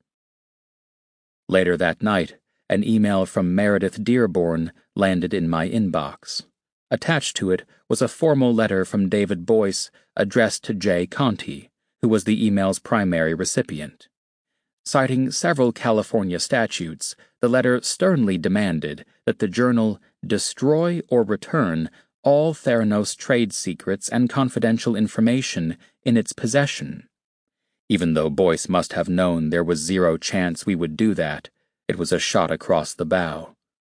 S1: Later that night, an email from Meredith Dearborn landed in my inbox. Attached to it was a formal letter from David Boyce addressed to Jay Conti, who was the email's primary recipient. Citing several California statutes, the letter sternly demanded that the Journal destroy or return all Theranos trade secrets and confidential information in its possession. Even though Boyce must have known there was zero chance we would do that, it was a shot across the bow.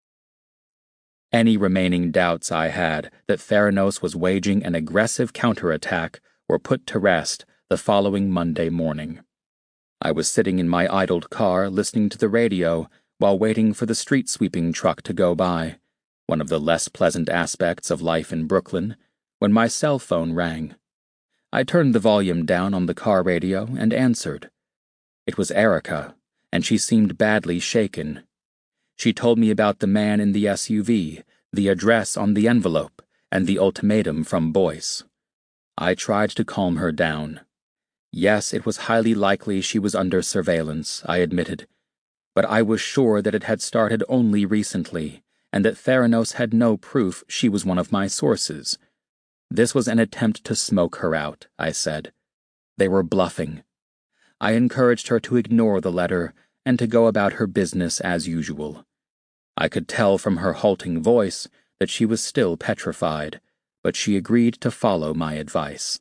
S1: Any remaining doubts I had that Theranos was waging an aggressive counterattack were put to rest the following Monday morning. I was sitting in my idled car listening to the radio while waiting for the street sweeping truck to go by, one of the less pleasant aspects of life in Brooklyn, when my cell phone rang. I turned the volume down on the car radio and answered. It was Erica, and she seemed badly shaken. She told me about the man in the S U V, the address on the envelope, and the ultimatum from Boyce. I tried to calm her down. Yes, it was highly likely she was under surveillance, I admitted, but I was sure that it had started only recently, and that Theranos had no proof she was one of my sources. This was an attempt to smoke her out, I said. They were bluffing. I encouraged her to ignore the letter and to go about her business as usual. I could tell from her halting voice that she was still petrified, but she agreed to follow my advice.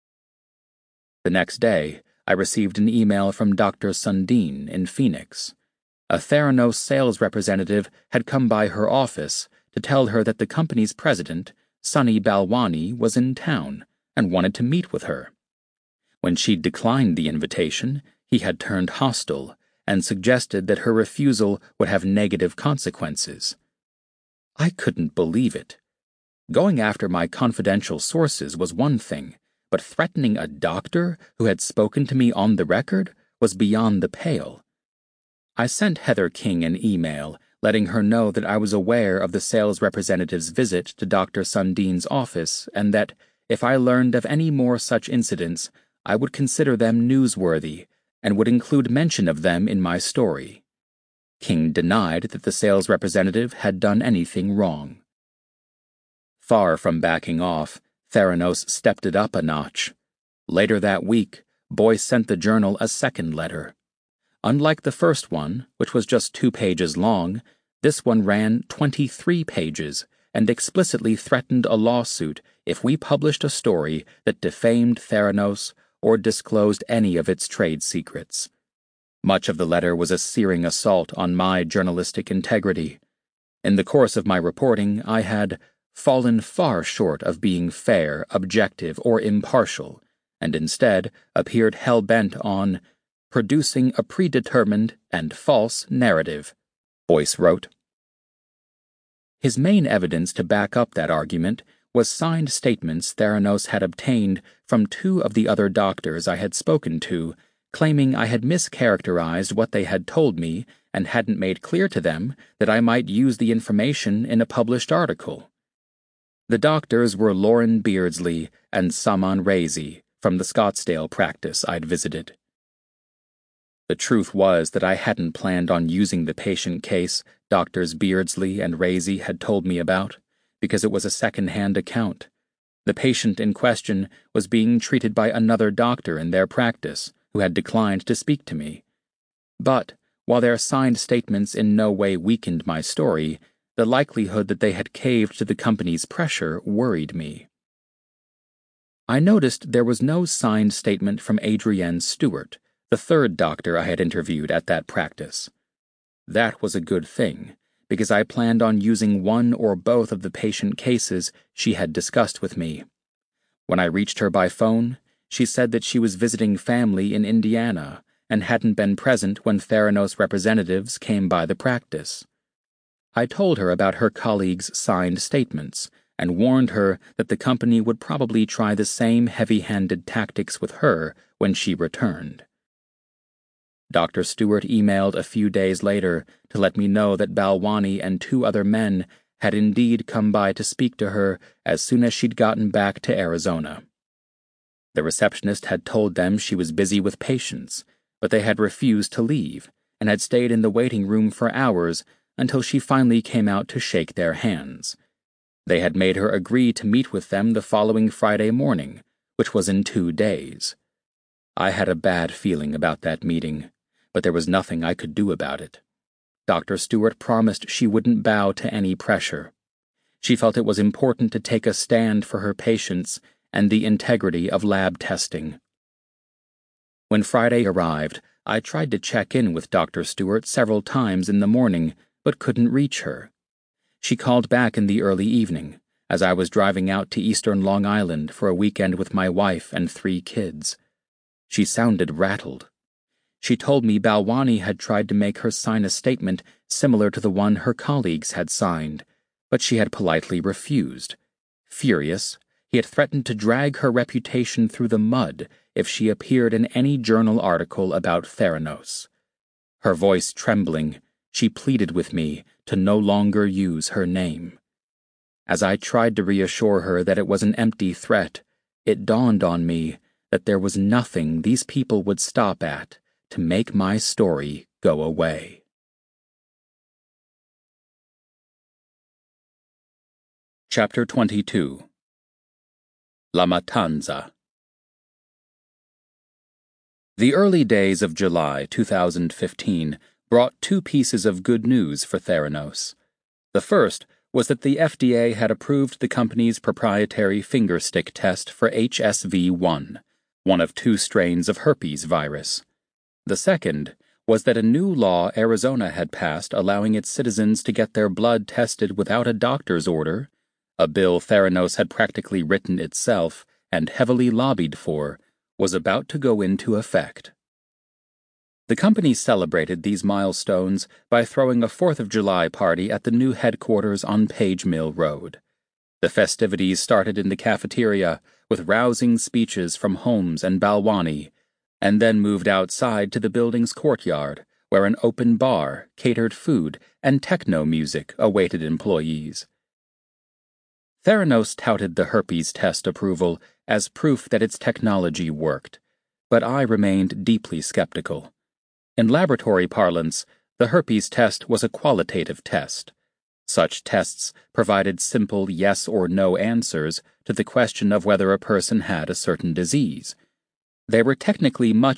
S1: The next day, I received an email from Doctor Sundin in Phoenix. A Theranos sales representative had come by her office to tell her that the company's president, Sunny Balwani, was in town and wanted to meet with her. When she declined the invitation, he had turned hostile and suggested that her refusal would have negative consequences. I couldn't believe it. Going after my confidential sources was one thing, but threatening a doctor who had spoken to me on the record was beyond the pale. I sent Heather King an email letting her know that I was aware of the sales representative's visit to Doctor Sundin's office and that, if I learned of any more such incidents, I would consider them newsworthy and would include mention of them in my story. King denied that the sales representative had done anything wrong. Far from backing off, Theranos stepped it up a notch. Later that week, Boyce sent the Journal a second letter. Unlike the first one, which was just two pages long, this one ran twenty-three pages and explicitly threatened a lawsuit if we published a story that defamed Theranos or disclosed any of its trade secrets. Much of the letter was a searing assault on my journalistic integrity. In the course of my reporting, I had fallen far short of being fair, objective, or impartial, and instead appeared hell-bent on producing a predetermined and false narrative, Boyce wrote. His main evidence to back up that argument was signed statements Theranos had obtained from two of the other doctors I had spoken to, claiming I had mischaracterized what they had told me and hadn't made clear to them that I might use the information in a published article. The doctors were Lauren Beardsley and Saman Razi from the Scottsdale practice I'd visited. The truth was that I hadn't planned on using the patient case Doctors Beardsley and Razi had told me about, because it was a second-hand account. The patient in question was being treated by another doctor in their practice, who had declined to speak to me. But, while their signed statements in no way weakened my story, the likelihood that they had caved to the company's pressure worried me. I noticed there was no signed statement from Adrienne Stewart, the third doctor I had interviewed at that practice. That was a good thing, because I planned on using one or both of the patient cases she had discussed with me. When I reached her by phone, she said that she was visiting family in Indiana and hadn't been present when Theranos representatives came by the practice. I told her about her colleagues' signed statements and warned her that the company would probably try the same heavy-handed tactics with her when she returned. Doctor Stewart emailed a few days later to let me know that Balwani and two other men had indeed come by to speak to her as soon as she'd gotten back to Arizona. The receptionist had told them she was busy with patients, but they had refused to leave and had stayed in the waiting room for hours until she finally came out to shake their hands. They had made her agree to meet with them the following Friday morning, which was in two days. I had a bad feeling about that meeting, but there was nothing I could do about it. Doctor Stewart promised she wouldn't bow to any pressure. She felt it was important to take a stand for her patients and the integrity of lab testing. When Friday arrived, I tried to check in with Doctor Stewart several times in the morning, but couldn't reach her. She called back in the early evening, as I was driving out to eastern Long Island for a weekend with my wife and three kids. She sounded rattled. She told me Balwani had tried to make her sign a statement similar to the one her colleagues had signed, but she had politely refused. Furious, he had threatened to drag her reputation through the mud if she appeared in any journal article about Theranos. Her voice trembling, she pleaded with me to no longer use her name. As I tried to reassure her that it was an empty threat, it dawned on me that there was nothing these people would stop at to make my story go away. Chapter twenty-two. La Matanza. The early days of July two thousand fifteen brought two pieces of good news for Theranos. The first was that the F D A had approved the company's proprietary fingerstick test for H S V one, one of two strains of herpes virus. The second was that a new law Arizona had passed allowing its citizens to get their blood tested without a doctor's order, a bill Theranos had practically written itself and heavily lobbied for, was about to go into effect. The company celebrated these milestones by throwing a Fourth of July party at the new headquarters on Page Mill Road. The festivities started in the cafeteria with rousing speeches from Holmes and Balwani, and then moved outside to the building's courtyard, where an open bar, catered food, and techno music awaited employees. Theranos touted the herpes test approval as proof that its technology worked, but I remained deeply skeptical. In laboratory parlance, the herpes test was a qualitative test. Such tests provided simple yes or no answers to the question of whether a person had a certain disease. They were technically much